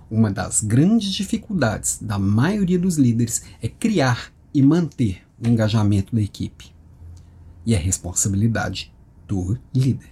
Uma das grandes dificuldades da maioria dos líderes é criar e manter o engajamento da equipe. E é responsabilidade do líder.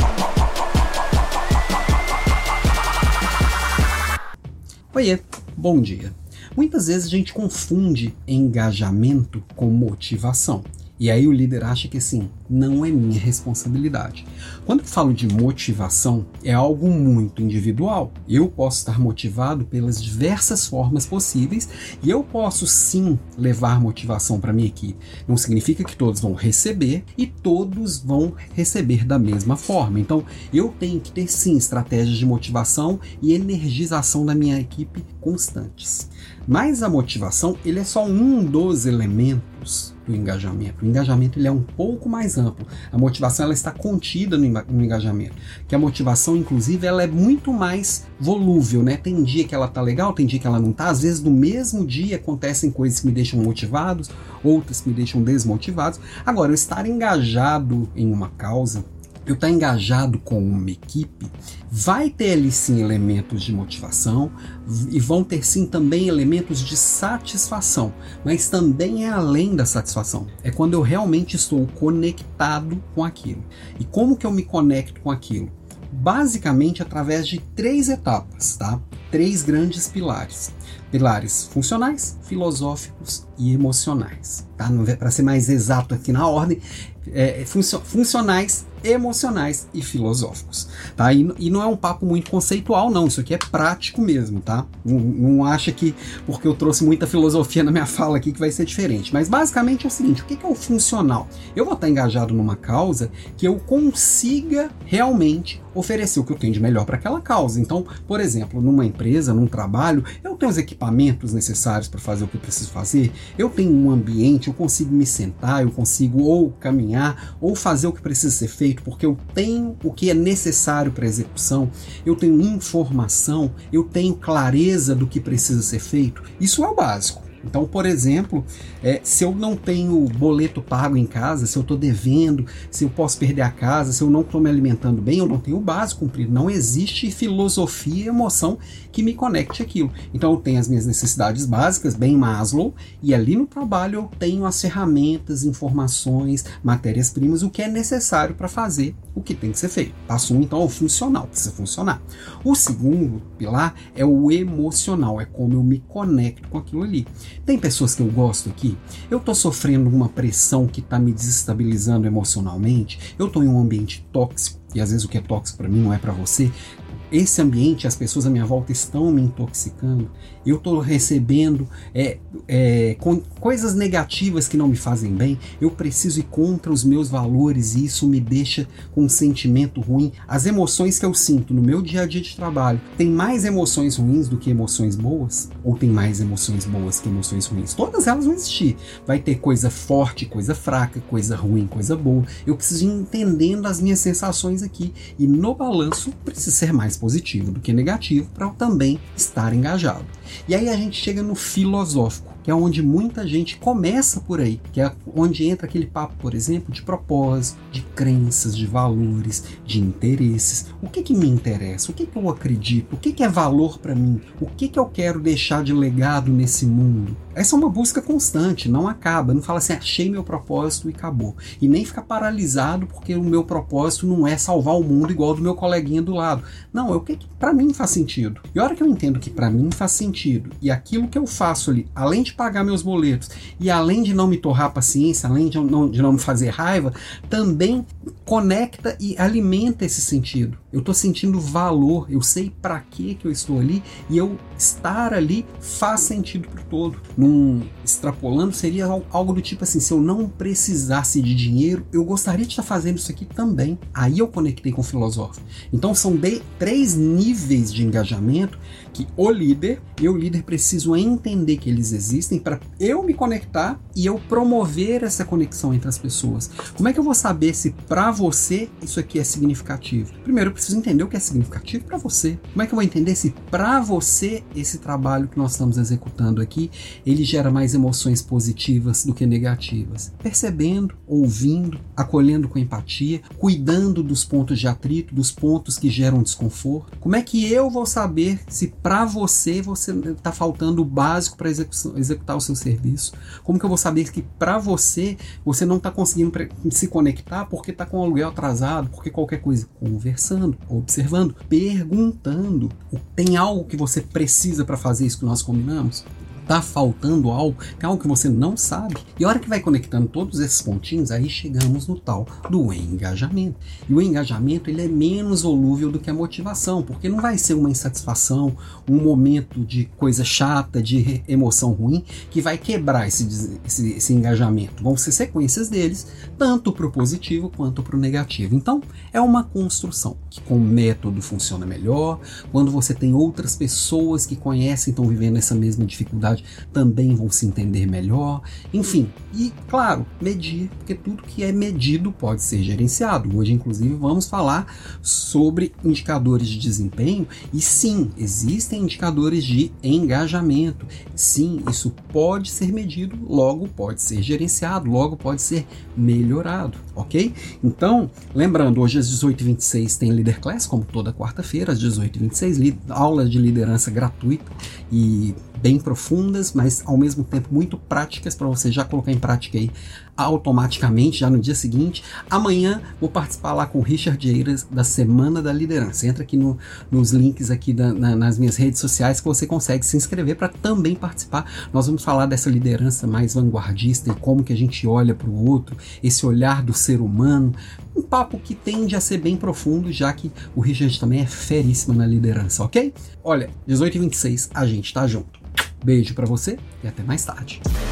Oiê, bom dia. Muitas vezes a gente confunde engajamento com motivação. E aí o líder acha que assim, não é minha responsabilidade. Quando eu falo de motivação, é algo muito individual. Eu posso estar motivado pelas diversas formas possíveis e eu posso sim levar motivação para minha equipe. Não significa que todos vão receber e todos vão receber da mesma forma. Então eu tenho que ter sim estratégias de motivação e energização da minha equipe constantes. Mas a motivação, ele é só um dos elementos do engajamento. O engajamento ele é um pouco mais amplo. A motivação ela está contida no engajamento. Que a motivação, inclusive, ela é muito mais volúvel, né? Tem dia que ela tá legal, tem dia que ela não tá. Às vezes, no mesmo dia, acontecem coisas que me deixam motivados, outras que me deixam desmotivados. Agora, eu estar engajado em uma causa, eu estar engajado com uma equipe, vai ter ali sim elementos de motivação e vão ter sim também elementos de satisfação, mas também é além da satisfação, é quando eu realmente estou conectado com aquilo. E como que eu me conecto com aquilo? Basicamente através de 3 etapas, tá? 3 grandes pilares. Pilares funcionais, filosóficos e emocionais, tá? Para ser mais exato aqui na ordem, funcionais, emocionais e filosóficos, tá? E não é um papo muito conceitual, não. Isso aqui é prático mesmo, tá? Não acha que porque eu trouxe muita filosofia na minha fala aqui que vai ser diferente. Mas basicamente é o seguinte: o que é o funcional? Eu vou estar engajado numa causa que eu consiga realmente oferecer o que eu tenho de melhor para aquela causa. Então, por exemplo, numa empresa, num trabalho, eu tenho os equipamentos necessários para fazer o que eu preciso fazer, eu tenho um ambiente, eu consigo me sentar, eu consigo ou caminhar, ou fazer o que precisa ser feito, porque eu tenho o que é necessário para a execução, eu tenho informação, eu tenho clareza do que precisa ser feito. Isso é o básico. Então, por exemplo, se eu não tenho boleto pago em casa, se eu estou devendo, se eu posso perder a casa, se eu não estou me alimentando bem, eu não tenho o básico cumprido. Não existe filosofia e emoção que me conecte àquilo. Então eu tenho as minhas necessidades básicas, bem Maslow, e ali no trabalho eu tenho as ferramentas, informações, matérias-primas, o que é necessário para fazer o que tem que ser feito. Passo 1, então, é o funcional, precisa funcionar. O segundo pilar é o emocional, é como eu me conecto com aquilo ali. Tem pessoas que eu gosto aqui, eu estou sofrendo uma pressão que está me desestabilizando emocionalmente, eu estou em um ambiente tóxico, e às vezes o que é tóxico para mim não é para você. Esse ambiente, as pessoas à minha volta estão me intoxicando, eu estou recebendo coisas negativas que não me fazem bem, eu preciso ir contra os meus valores e isso me deixa com um sentimento ruim. As emoções que eu sinto no meu dia a dia de trabalho, tem mais emoções ruins do que emoções boas? Ou tem mais emoções boas que emoções ruins? Todas elas vão existir. Vai ter coisa forte, coisa fraca, coisa ruim, coisa boa. Eu preciso ir entendendo as minhas sensações aqui e no balanço precisa ser mais positivo do que negativo para eu também estar engajado. E aí a gente chega no filosófico, que é onde muita gente começa por aí, que é onde entra aquele papo, por exemplo, de propósito, de crenças, de valores, de interesses. O que me interessa? O que eu acredito? O que é valor para mim? O que eu quero deixar de legado nesse mundo? Essa é uma busca constante, não acaba. Não fala assim, achei meu propósito e acabou. E nem fica paralisado porque o meu propósito não é salvar o mundo igual do meu coleguinha do lado. Não, é o que para mim faz sentido. E a hora que eu entendo que para mim faz sentido, e aquilo que eu faço ali, além de pagar meus boletos, e além de não me torrar a paciência, além de não me fazer raiva, também conecta e alimenta esse sentido. Eu estou sentindo valor, eu sei para que eu estou ali, e eu estar ali faz sentido para o todo. Extrapolando, seria algo do tipo assim, se eu não precisasse de dinheiro, eu gostaria de estar fazendo isso aqui também. Aí eu conectei com o filósofo. Então são 3 níveis de engajamento que eu líder, preciso entender que eles existem para eu me conectar e eu promover essa conexão entre as pessoas. Como é que eu vou saber se para você isso aqui é significativo? Primeiro, eu preciso entender o que é significativo para você. Como é que eu vou entender se para você esse trabalho que nós estamos executando aqui, ele gera mais emoções positivas do que negativas? Percebendo, ouvindo, acolhendo com empatia, cuidando dos pontos de atrito, dos pontos que geram desconforto. Como é que eu vou saber se para você está faltando o básico para executar o seu serviço? Como que eu vou saber que para você não está conseguindo se conectar porque está com o aluguel atrasado, porque qualquer coisa? Conversando, observando, perguntando. Tem algo que você precisa para fazer isso que nós combinamos? Tá faltando algo? Tem algo que você não sabe? E a hora que vai conectando todos esses pontinhos, aí chegamos no tal do engajamento. E o engajamento, ele é menos volúvel do que a motivação, porque não vai ser uma insatisfação, um momento de coisa chata, de emoção ruim, que vai quebrar esse engajamento. Vão ser sequências deles, tanto para o positivo quanto para o negativo. Então, é uma construção que com o método funciona melhor, quando você tem outras pessoas que conhecem, estão vivendo essa mesma dificuldade, também vão se entender melhor, enfim, e claro, medir, porque tudo que é medido pode ser gerenciado. Hoje, inclusive, vamos falar sobre indicadores de desempenho e sim, existem indicadores de engajamento, sim, isso pode ser medido, logo pode ser gerenciado, logo pode ser melhorado, ok? Então, lembrando, hoje às 18h26 tem Leader Class, como toda quarta-feira, às 18h26, aulas de liderança gratuita e bem profundas, mas ao mesmo tempo muito práticas para você já colocar em prática aí automaticamente, já no dia seguinte. Amanhã vou participar lá com o Richard Eiras da Semana da Liderança. Entra aqui nos links aqui nas minhas redes sociais que você consegue se inscrever para também participar. Nós vamos falar dessa liderança mais vanguardista e como que a gente olha para o outro, esse olhar do ser humano. Um papo que tende a ser bem profundo, já que o Richard também é feríssimo na liderança, ok? Olha, 18h26, a gente tá junto. Beijo pra você e até mais tarde.